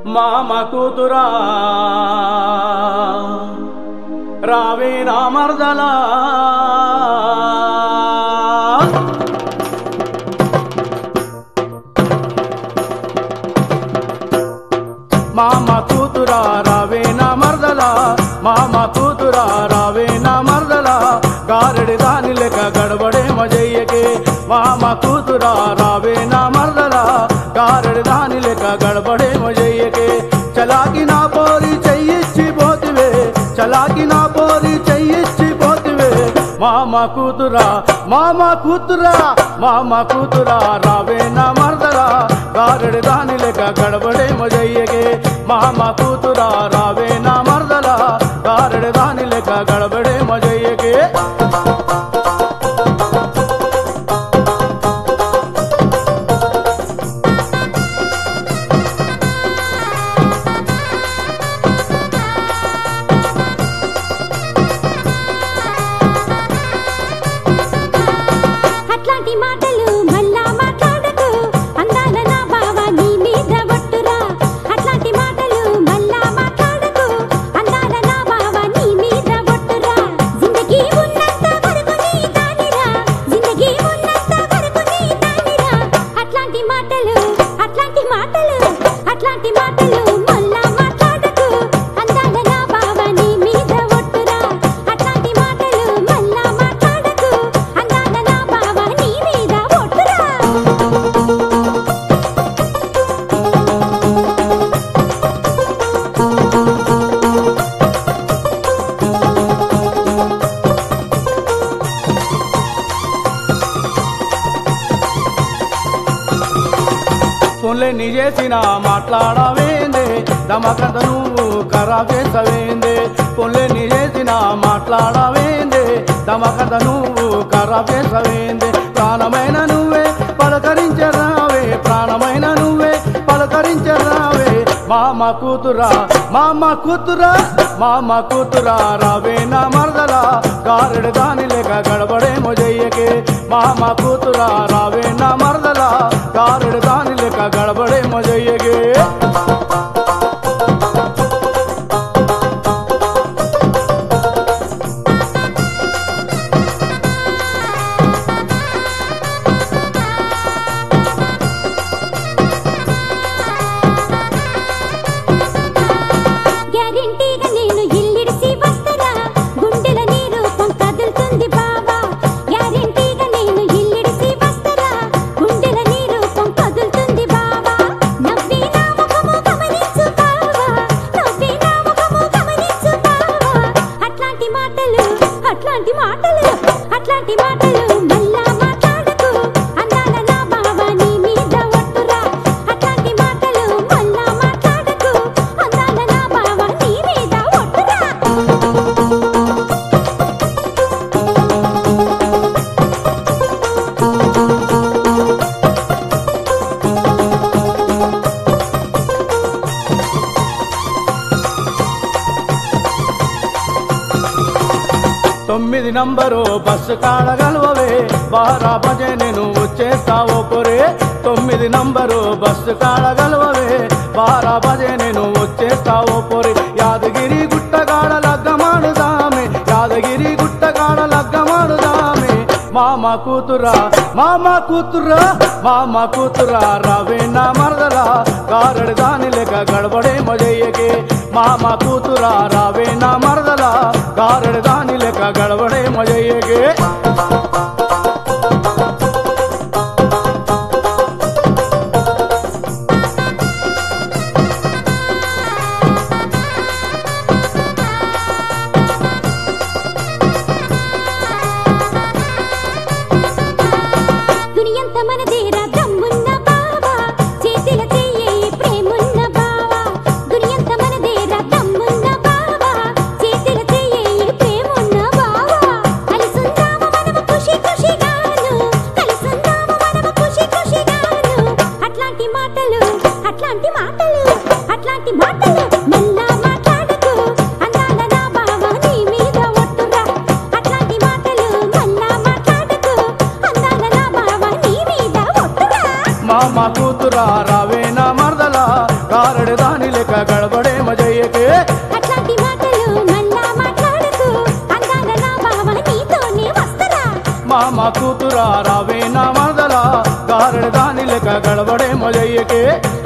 మామ కూతురా రావే నా మర్దలా మామ కూతురా రావే నా మర్దలా మామ కూతురా రావే నా మర్దలా గారెడి దాని లెక్క గడబడే మజయ్యకే మామ కూతురా రావే నా మర్దలా గారెడి దాని లెక్క గడబడే మజయ్యకే చలాకి నా పోరి చెయ్యిచ్చి పోతివే చలాకి నా పోరి చెయ్యిచ్చి పోతివే మామ కూతురా మామ కూతురా మామ కూతురా రావే నా మర్దలా గారెడి దాని లెక్క గడబడే మజయ్యకే మామ కూతురా రావే నా మర్దలా గారెడి దాని లెక్క గడబడే మజయ్యకే అట్లాంటి మాటలు మళ్ళా మాట్లాడకు అందాల నా బావ నీ మీద ఒట్టురా అట్లాంటి మాటలు మళ్ళా మాట్లాడకు అందాల నా బావ నీ మీద ఒట్టురా జిందగీ ఉన్నంత వరకు నీ దానిరా జిందగీ ఉన్నంత వరకు నీ దానిరా అట్లాంటి మాటలు మళ్ళా మాట్లాడకు అందాల నా బావ నీ మీద ఒట్టురా అట్లాంటి మాటలు మళ్ళా మాట్లాడకు అందాల నా బావ నీ మీద ఒట్టురా ఫోన్లే నీ చేసిన మాట్లాడవేందే దమకంత నువ్వు ఖరాబ్ చేసవేందే ఫోన్లే నీ చేసిన మాట్లాడవేందే దమకంత నువ్వు ఖరాబ్ చేసవేందే ప్రాణమైన నువ్వే పలకరించరావే ప్రాణమైన నువ్వే పలకరించరావే మామ కూతురా మామ కూతురా మామ కూతురా రావే నా మర్దలా గారెడి దాని లెక్క గడబడే మొజయ్యకే మామ కూతురా రావే నా మర్దలా గారెడి దాని లెక్క గడబడే మొజయ్యకే గ్యారెంటీగా నేను ఇల్లిడిసి వస్తరా గుండెల నీ రూపం కదులుతుంది బావా గ్యారెంటీగా నేను ఇల్లిడిసి వస్తరా గుండెల నీ రూపం కదులుతుంది బావా నవ్వి నా ముఖము గమనించు బావా నవ్వి నా ముఖము గమనించు బావా అట్లాంటి మాటలు మళ్ళా మాట్లాడకు అందాల నా బావ నీ మీద ఒట్టురా అట్లాంటి మాటలు మళ్ళా మాట్లాడకు అందాల నా బావ నీ మీద ఒట్టురా తొమ్మిది నంబరు బస్సు కాడగలవే బారా బజే నేను వచ్చేస్తావో పొరే 9 నంబరు బస్సు కాడగలవే బారా బజే నేను వచ్చేస్తావో పొరే యాదగిరి గుట్టగాడ లగ్గమాడుదామే యాదగిరి గుట్టగాడ లగ్గమాడుదామే మామ కూతురా మామ కూతురా మామ కూతురా రావే నా మర్దలా గారెడి దాని లెక్క గడబడే మజయ్యకే మామ కూతురా రావే నా మర్దలా గారెడి దాని లెక్క గడబడే మజయ్యకే దునియంత మనదేరా దమ్మున్న బావా చేతిల చెయ్యే ప్రేమున్న బావా దునియంత మనదేరా దమ్మున్న బావా చేతిల చెయ్యే ప్రేమున్న బావా కలిసుందాము మనము ఖుషి ఖుషిగాను కలిసుందాము మనము ఖుషి ఖుషిగాను అట్లాంటి మాటలు మళ్ళా మాట్లాడకు అందాల నా బావ నీ మీద ఒట్టురా అట్లాంటి మాటలు మళ్ళా మాట్లాడకు అందాల నా బావ నీ మీద ఒట్టురా మామ కూతురా రావే నా మర్దలా గారెడి దాని మామ కూతురా రావే నా మరదలా గారెడు దాని లెక్క గడబడే మొజయ్యకే